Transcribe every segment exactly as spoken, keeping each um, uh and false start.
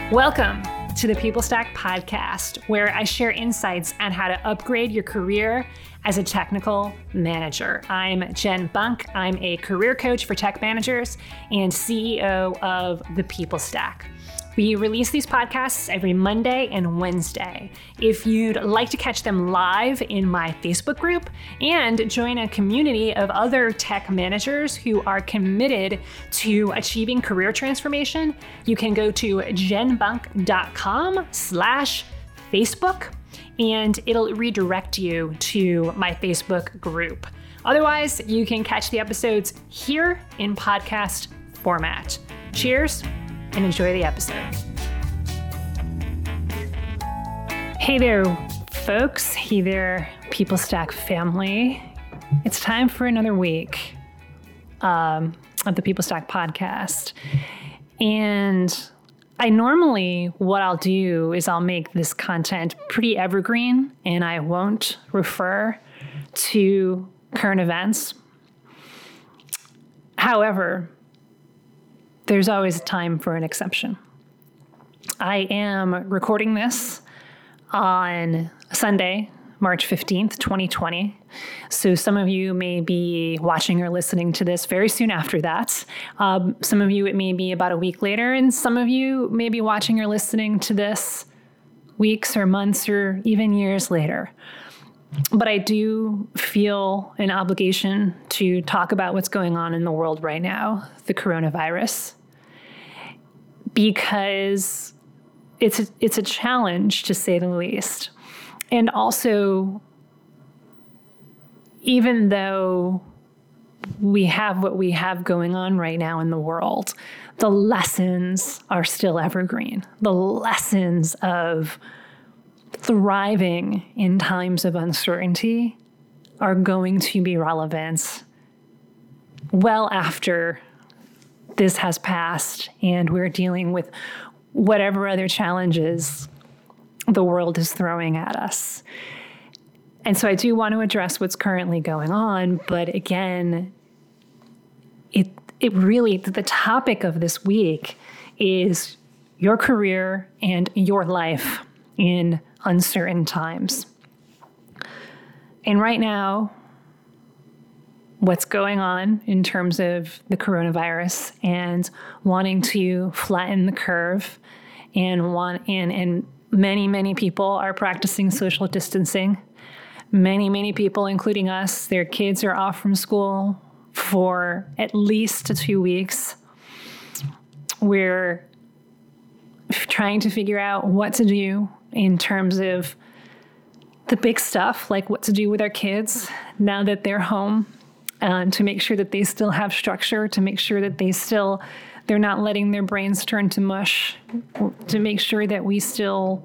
Welcome to the People Stack podcast, where I share insights on how to upgrade your career as a technical manager. I'm Jen Bunk. I'm a career coach for tech managers and C E O of the People Stack. We release these podcasts every Monday and Wednesday. If you'd like to catch them live in my Facebook group and join a community of other tech managers who are committed to achieving career transformation, you can go to jenbunk.com slash Facebook and it'll redirect you to my Facebook group. Otherwise, you can catch the episodes here in podcast format. Cheers and enjoy the episode. Hey there, folks. Hey there, People Stack family. It's time for another week um, of the People Stack podcast. And I normally, what I'll do is I'll make this content pretty evergreen and I won't refer to current events. However, there's always a time for an exception. I am recording this on Sunday, March fifteenth, twenty twenty. So some of you may be watching or listening to this very soon after that. Um, some of you, it may be about a week later, and some of you may be watching or listening to this weeks or months or even years later. But I do feel an obligation to talk about what's going on in the world right now, the coronavirus, because it's a, it's a challenge, to say the least. And also, even though we have what we have going on right now in the world, the lessons are still evergreen. The lessons of thriving in times of uncertainty are going to be relevant well after this has passed and we're dealing with whatever other challenges the world is throwing at us. And so I do want to address what's currently going on, but again, it it really, the topic of this week is your career and your life in uncertain times. And right now, what's going on in terms of the coronavirus and wanting to flatten the curve and want and, and many, many people are practicing social distancing. Many, many people, including us, their kids are off from school for at least two weeks. We're trying to figure out what to do in terms of the big stuff, like what to do with our kids now that they're home, um, to make sure that they still have structure, to make sure that they still, they're not letting their brains turn to mush, to make sure that we still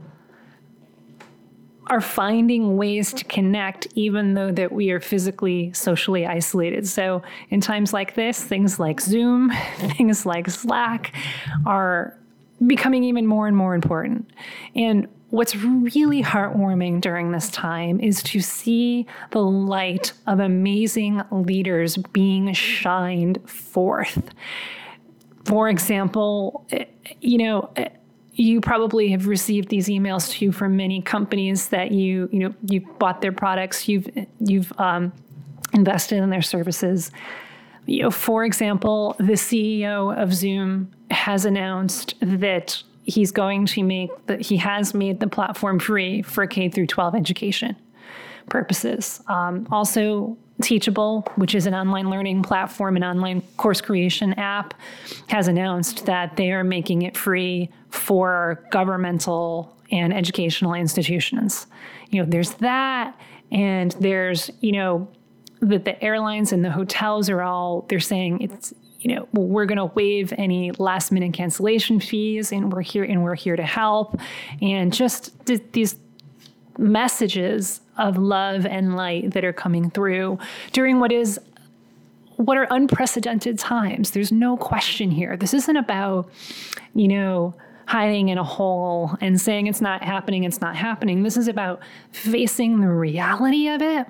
are finding ways to connect, even though that we are physically, socially isolated. So in times like this, things like Zoom, things like Slack are becoming even more and more important. And what's really heartwarming during this time is to see the light of amazing leaders being shined forth. For example, you know, you probably have received these emails too from many companies that you, you know, you bought their products, you've, you've um, invested in their services. You know, for example, the C E O of Zoom has announced that he's going to make that he has made the platform free for K through twelve education purposes. Um, also, Teachable, which is an online learning platform, an online course creation app, has announced that they are making it free for governmental and educational institutions. You know, there's that, and there's, you know, that the airlines and the hotels are all, they're saying it's, you know, well, we're going to waive any last minute cancellation fees, and we're here and we're here to help. And just th- these messages of love and light that are coming through during what is what are unprecedented times. There's no question here. This isn't about, you know, hiding in a hole and saying it's not happening, it's not happening. This is about facing the reality of it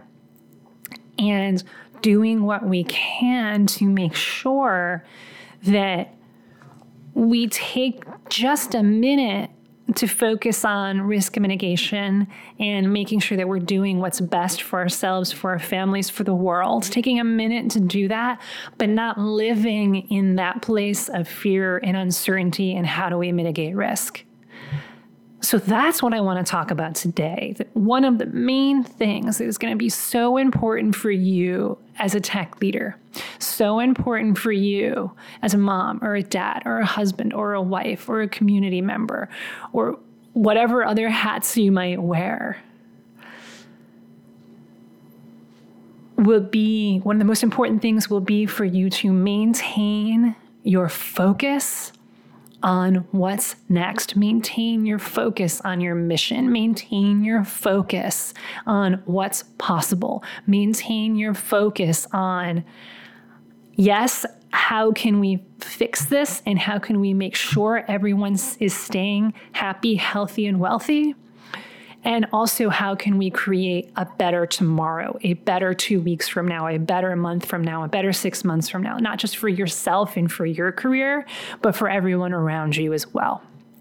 and doing what we can to make sure that we take just a minute to focus on risk mitigation and making sure that we're doing what's best for ourselves, for our families, for the world, taking a minute to do that, but not living in that place of fear and uncertainty and how do we mitigate risk. So that's what I want to talk about today. One of the main things that is going to be so important for you as a tech leader, so important for you as a mom or a dad or a husband or a wife or a community member or whatever other hats you might wear, will be, one of the most important things will be for you to maintain your focus on what's next. Maintain your focus on your mission. Maintain your focus on what's possible. Maintain your focus on, yes, how can we fix this and how can we make sure everyone is staying happy, healthy, and wealthy? And also, how can we create a better tomorrow, a better two weeks from now, a better month from now, a better six months from now, not just for yourself and for your career, but for everyone around you as well.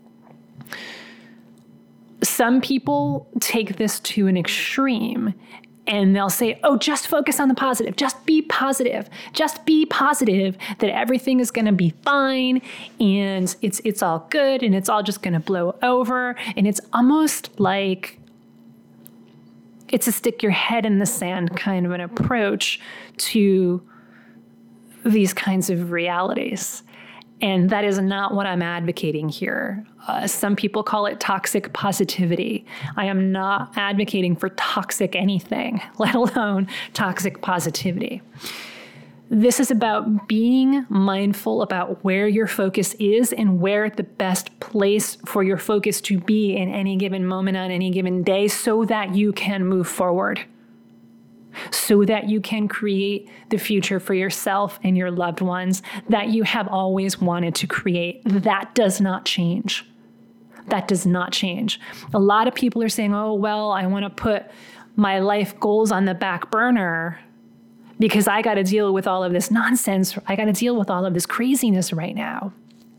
Some people take this to an extreme and they'll say, oh, just focus on the positive. Just be positive. Just be positive that everything is going to be fine and it's it's all good and it's all just going to blow over. And it's almost like it's a stick your head in the sand kind of an approach to these kinds of realities. And that is not what I'm advocating here. Uh, some people call it toxic positivity. I am not advocating for toxic anything, let alone toxic positivity. This is about being mindful about where your focus is and where the best place for your focus to be in any given moment on any given day so that you can move forward. So that you can create the future for yourself and your loved ones that you have always wanted to create. That does not change. That does not change. A lot of people are saying, oh, well, I want to put my life goals on the back burner because I got to deal with all of this nonsense. I got to deal with all of this craziness right now.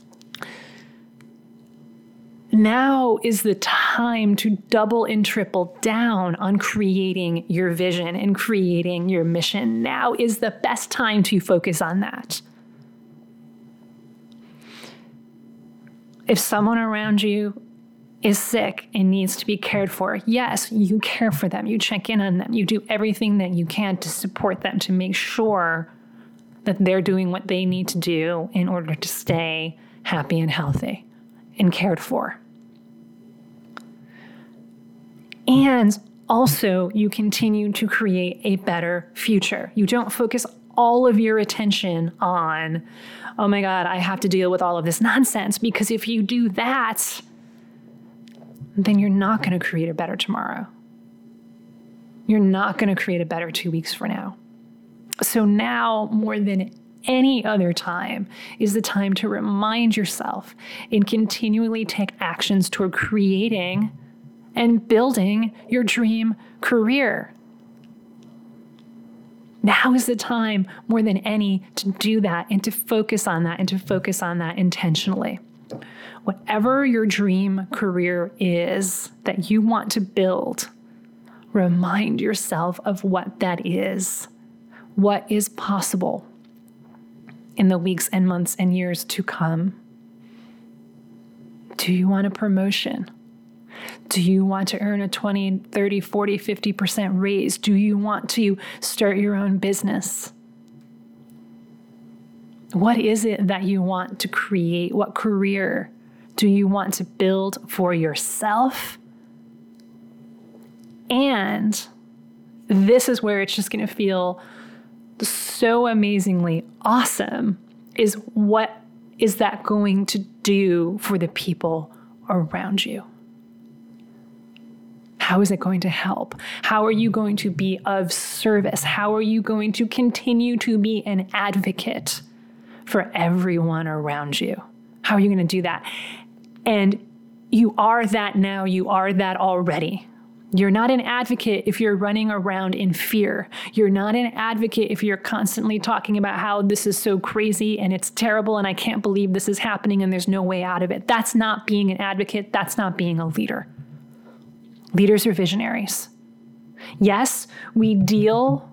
Now is the time to double and triple down on creating your vision and creating your mission. Now is the best time to focus on that. If someone around you is sick and needs to be cared for, yes, you care for them. You check in on them. You do everything that you can to support them, to make sure that they're doing what they need to do in order to stay happy and healthy and cared for. And also, you continue to create a better future. You don't focus all of your attention on, oh my God, I have to deal with all of this nonsense. Because if you do that, then you're not going to create a better tomorrow. You're not going to create a better two weeks from now. So now, more than any other time, is the time to remind yourself and continually take actions toward creating and building your dream career. Now is the time more than any to do that and to focus on that and to focus on that intentionally. Whatever your dream career is that you want to build, remind yourself of what that is, what is possible in the weeks and months and years to come. Do you want a promotion? Do you want to earn a twenty, thirty, forty, fifty percent raise? Do you want to start your own business? What is it that you want to create? What career do you want to build for yourself? And this is where it's just going to feel so amazingly awesome, is what is that going to do for the people around you? How is it going to help? How are you going to be of service? How are you going to continue to be an advocate for everyone around you? How are you going to do that? And you are that now. You are that already. You're not an advocate if you're running around in fear. You're not an advocate if you're constantly talking about how this is so crazy and it's terrible and I can't believe this is happening and there's no way out of it. That's not being an advocate. That's not being a leader. Leaders are visionaries. Yes, we deal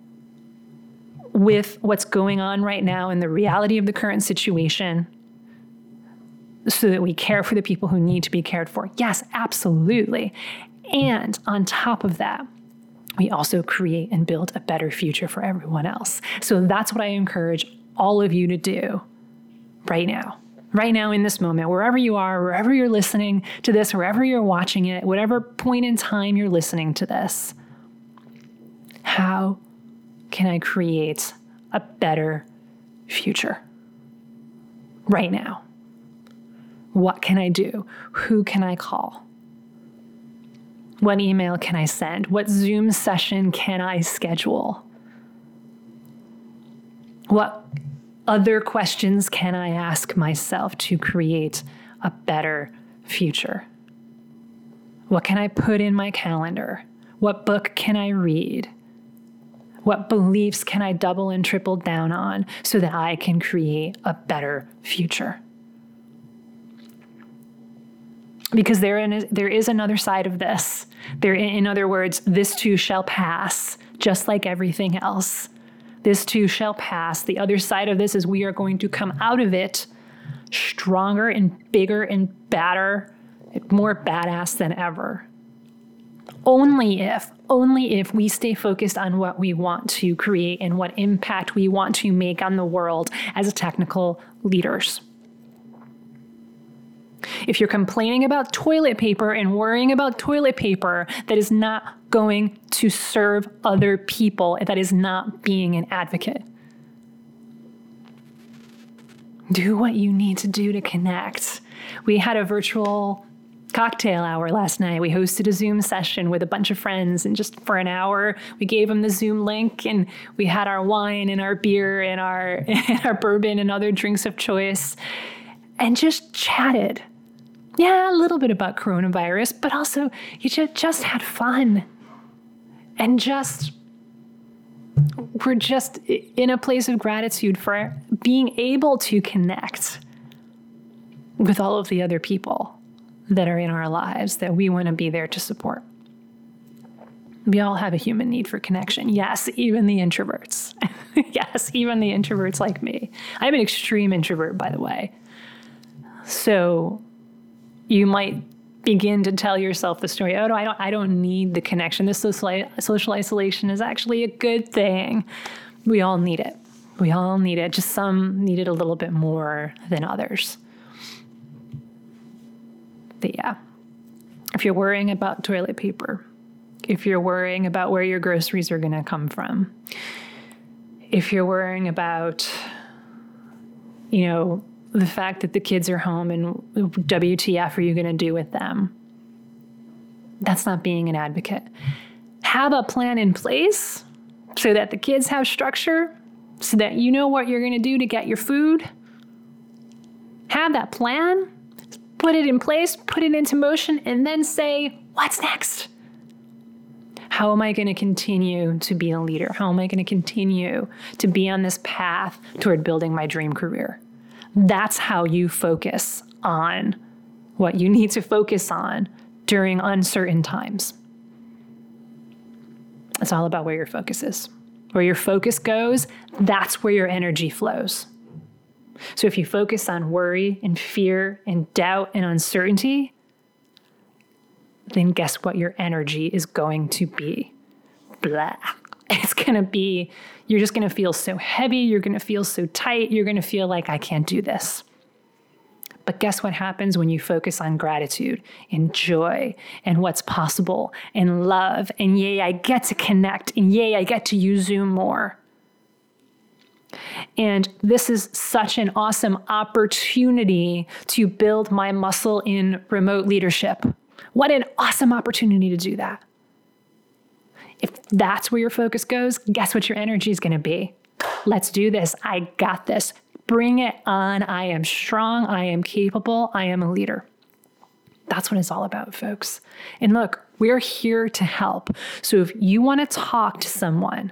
with what's going on right now and the reality of the current situation so that we care for the people who need to be cared for. Yes, absolutely. And on top of that, we also create and build a better future for everyone else. So that's what I encourage all of you to do right now. Right now in this moment, wherever you are, wherever you're listening to this, wherever you're watching it, whatever point in time you're listening to this, how can I create a better future right now? What can I do? Who can I call? What email can I send? What Zoom session can I schedule? What other questions can I ask myself to create a better future? What can I put in my calendar? What book can I read? What beliefs can I double and triple down on so that I can create a better future? Because there, in, there is another side of this. There, in other words, this too shall pass, just like everything else. This too shall pass. The other side of this is we are going to come out of it stronger and bigger and badder, more badass than ever. Only if, only if we stay focused on what we want to create and what impact we want to make on the world as technical leaders. If you're complaining about toilet paper and worrying about toilet paper that is not going to serve other people, that is not being an advocate. Do what you need to do to connect. We had a virtual cocktail hour last night. We hosted a Zoom session with a bunch of friends, and just for an hour, we gave them the Zoom link, and we had our wine and our beer and our, and our bourbon and other drinks of choice, and just chatted. Yeah, a little bit about coronavirus, but also you just, just had fun. And just, we're just in a place of gratitude for being able to connect with all of the other people that are in our lives that we want to be there to support. We all have a human need for connection. Yes, even the introverts. Yes, even the introverts like me. I'm an extreme introvert, by the way. So you might begin to tell yourself the story, oh, no, I don't, I don't need the connection. This social, social isolation is actually a good thing. We all need it. We all need it. Just some need it a little bit more than others. But yeah, if you're worrying about toilet paper, if you're worrying about where your groceries are going to come from, if you're worrying about, you know, the fact that the kids are home and W T F are you going to do with them? That's not being an advocate. Have a plan in place so that the kids have structure, so that you know what you're going to do to get your food. Have that plan, put it in place, put it into motion, and then say, what's next? How am I going to continue to be a leader? How am I going to continue to be on this path toward building my dream career? That's how you focus on what you need to focus on during uncertain times. It's all about where your focus is. Where your focus goes, that's where your energy flows. So if you focus on worry and fear and doubt and uncertainty, then guess what your energy is going to be? Blah. It's going to be, you're just going to feel so heavy. You're going to feel so tight. You're going to feel like, I can't do this. But guess what happens when you focus on gratitude and joy and what's possible and love and yay, I get to connect and yay, I get to use Zoom more. And this is such an awesome opportunity to build my muscle in remote leadership. What an awesome opportunity to do that. If that's where your focus goes, guess what your energy is going to be? Let's do this. I got this. Bring it on. I am strong. I am capable. I am a leader. That's what it's all about, folks. And look, We are here to help. So if you want to talk to someone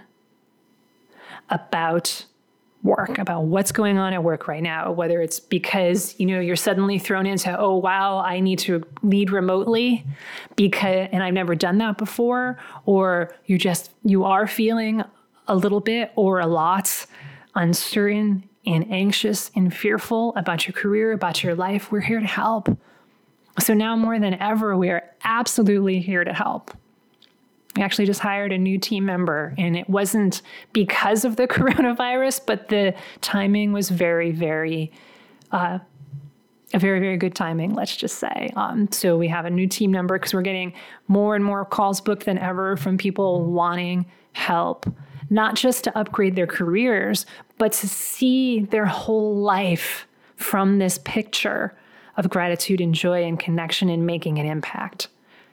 about work, about what's going on at work right now, whether it's because, you know, you're suddenly thrown into, oh, wow, I need to lead remotely because, and I've never done that before, or you just, you are feeling a little bit or a lot uncertain and anxious and fearful about your career, about your life, we're here to help. So now more than ever, we are absolutely here to help. We actually just hired a new team member, and it wasn't because of the coronavirus, but the timing was very, very, uh, a very, very good timing, let's just say. Um, so we have a new team member because we're getting more and more calls booked than ever from people wanting help, not just to upgrade their careers, but to see their whole life from this picture of gratitude and joy and connection and making an impact.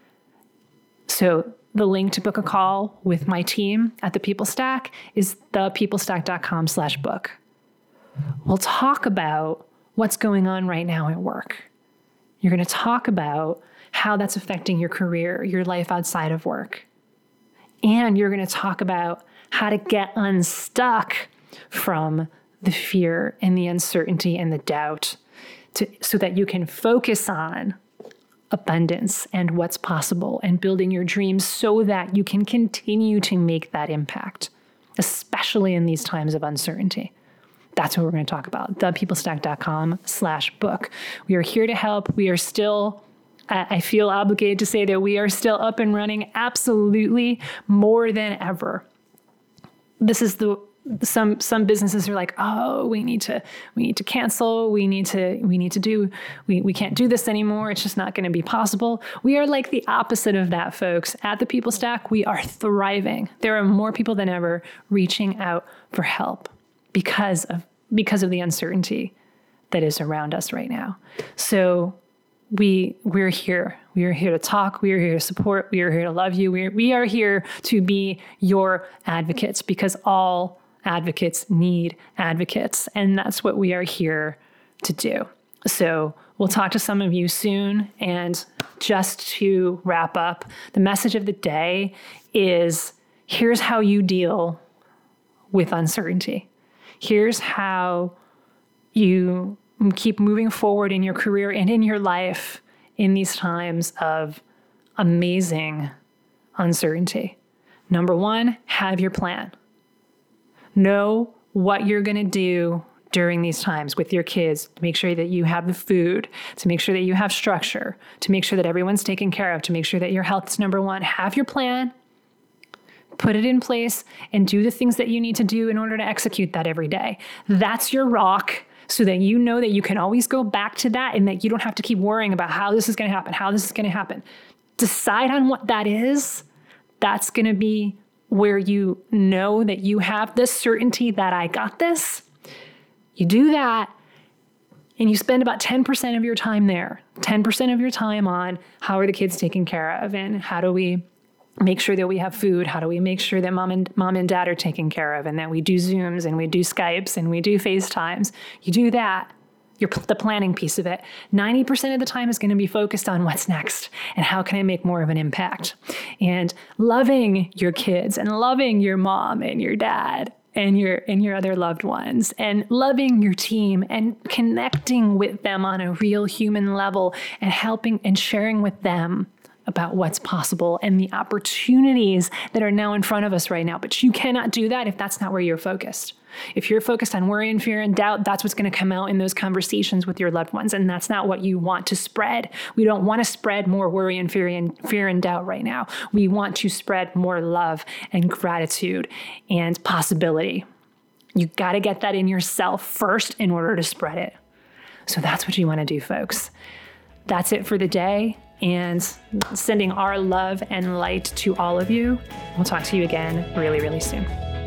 So the link to book a call with my team at the PeopleStack is thepeoplestack.com slash book. We'll talk about what's going on right now at work. You're going to talk about how that's affecting your career, your life outside of work. And you're going to talk about how to get unstuck from the fear and the uncertainty and the doubt to, so that you can focus on abundance and what's possible and building your dreams so that you can continue to make that impact, especially in these times of uncertainty. That's what we're going to talk about. thepeoplestack.com slash book. We are here to help. We are still, I feel obligated to say that we are still up and running absolutely more than ever. This is the Some some businesses are like, oh, we need to we need to cancel. We need to we need to do we we can't do this anymore. It's just not going to be possible. We are like the opposite of that, folks. At the PeopleStack, we are thriving. There are more people than ever reaching out for help because of because of the uncertainty that is around us right now. So we we're here. We are here to talk. We are here to support. We are here to love you. We are, we are here to be your advocates because all advocates need advocates, and that's what we are here to do. So we'll talk to some of you soon. And just to wrap up, the message of the day is here's how you deal with uncertainty. Here's how you keep moving forward in your career and in your life in these times of amazing uncertainty. Number one, have your plan. Know what you're going to do during these times with your kids to make sure that you have the food, to make sure that you have structure, to make sure that everyone's taken care of, to make sure that your health is number one. Have your plan, put it in place, and do the things that you need to do in order to execute that every day. That's your rock, so that you know that you can always go back to that and that you don't have to keep worrying about how this is going to happen, how this is going to happen. Decide on what that is. That's going to be where you know that you have this certainty that I got this. You do that, and you spend about ten percent of your time there, ten percent of your time on how are the kids taken care of, and how do we make sure that we have food? How do we make sure that mom and mom and dad are taken care of, and that we do Zooms and we do Skypes and we do FaceTimes? You do that. You're the planning piece of it. ninety percent of the time is going to be focused on what's next and how can I make more of an impact, and loving your kids and loving your mom and your dad and your and your other loved ones, and loving your team and connecting with them on a real human level, and helping and sharing with them about what's possible and the opportunities that are now in front of us right now. But you cannot do that if that's not where you're focused. If you're focused on worry and fear and doubt, that's what's going to come out in those conversations with your loved ones. And that's not what you want to spread. We don't want to spread more worry and fear and fear and doubt right now. We want to spread more love and gratitude and possibility. You got to get that in yourself first in order to spread it. So that's what you want to do, folks. That's it for the day. And sending our love and light to all of you. We'll talk to you again really, really soon.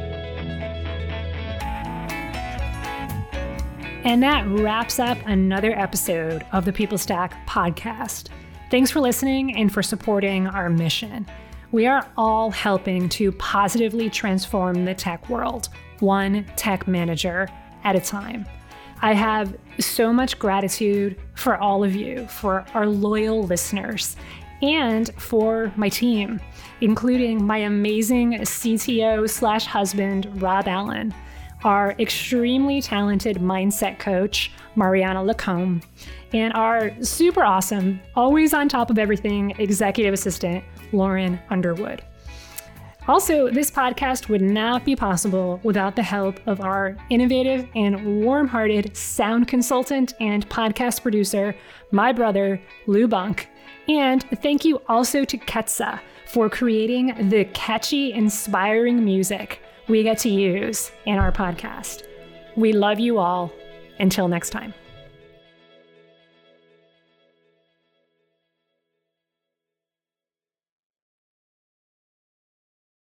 And that wraps up another episode of the PeopleStack podcast. Thanks for listening and for supporting our mission. We are all helping to positively transform the tech world, one tech manager at a time. I have so much gratitude for all of you, for our loyal listeners, and for my team, including my amazing C T O slash husband, Rob Allen, our extremely talented mindset coach, Mariana Lacombe, and our super awesome, always on top of everything, executive assistant, Lauren Underwood. Also, this podcast would not be possible without the help of our innovative and warm-hearted sound consultant and podcast producer, my brother, Lou Bunk. And thank you also to Ketsa for creating the catchy, inspiring music we get to use in our podcast. We love you all. Until next time.